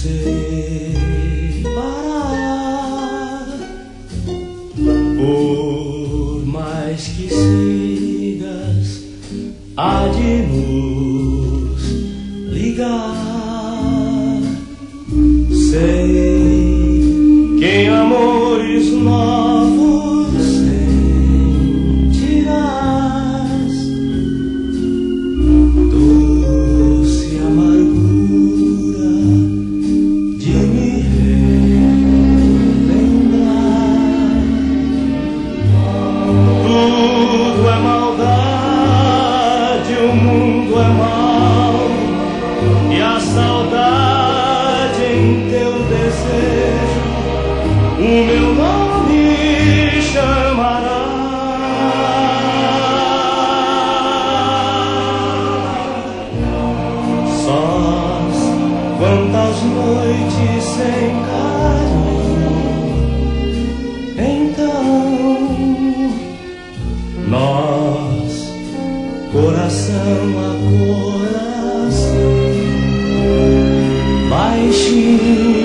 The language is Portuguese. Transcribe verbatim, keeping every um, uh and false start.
sei parar, por mais que sigas, há de nos ligar. Sei que em amores novos sentirás doce amargura de me relembrar. Tudo é maldade, o mundo é mau, e a saudade em teu desejo o meu nome chamará. Sós, quantas noites sem carinho, então nós, coração a coração, baixinho